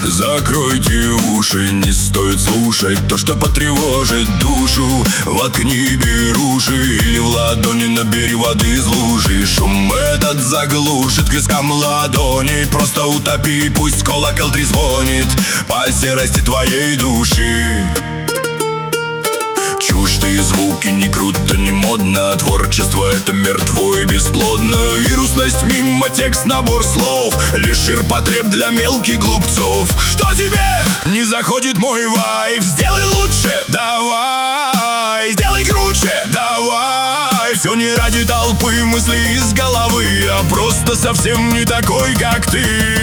Закройте уши, не стоит слушать то, что потревожит душу. Воткни беруши или в ладони набери воды из лужи. Шум этот заглушит к вискам ладони. Просто утопи, пусть колокол трезвонит по серости твоей души. Чуждые звуки, не круто, не модно. Творчество это мертво и бесплодно. Вирусность мимо текст, набор слов. Лишь ширпотреб для мелких глупцов. Что тебе не заходит мой вайб? Сделай лучше, давай. Сделай круче, давай. Все не ради толпы, мысли из головы, а просто совсем не такой, как ты.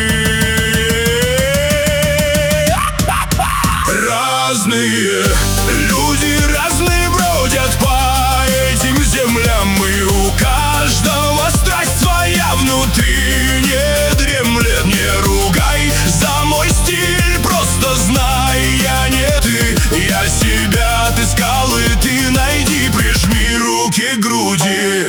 Разные люди, разные бродят по этим землям, и у каждого страсть своя внутри не дремлет. Не ругай за мой стиль, просто знай, я не ты. Я себя отыскал, и ты найди, прижми руки к груди.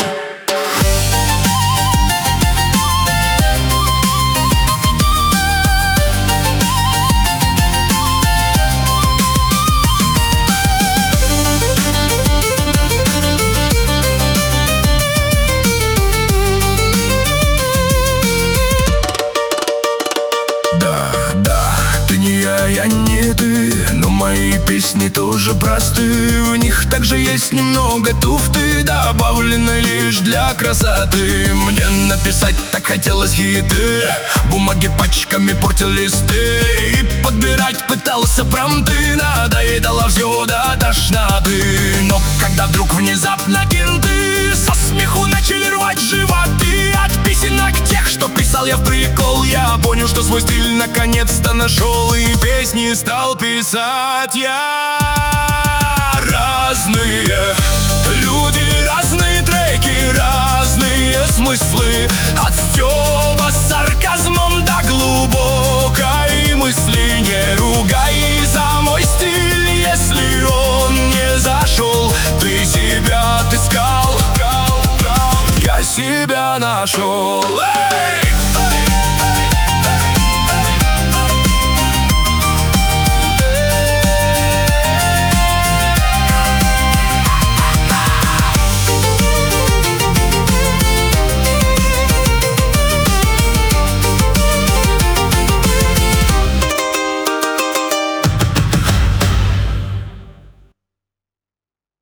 Я не ты, но мои песни тоже просты. В них также есть немного туфты, добавленной лишь для красоты. Мне написать так хотелось хиты, бумаги пачками портил листы, и подбирать пытался промты. Надоедало все до тошноты. Но когда вдруг внезапно кенты со смеху начали рвать животы от песенок тех, что писал я в прикол, я понял, что свой стиль наконец-то нашел, и песни стал писать я. Разные люди, разные треки, разные смыслы, от стёба с сарказмом до глубокой мысли. Не ругай за мой стиль, если он не зашел. Ты себя отыскал, я себя нашел. Эй!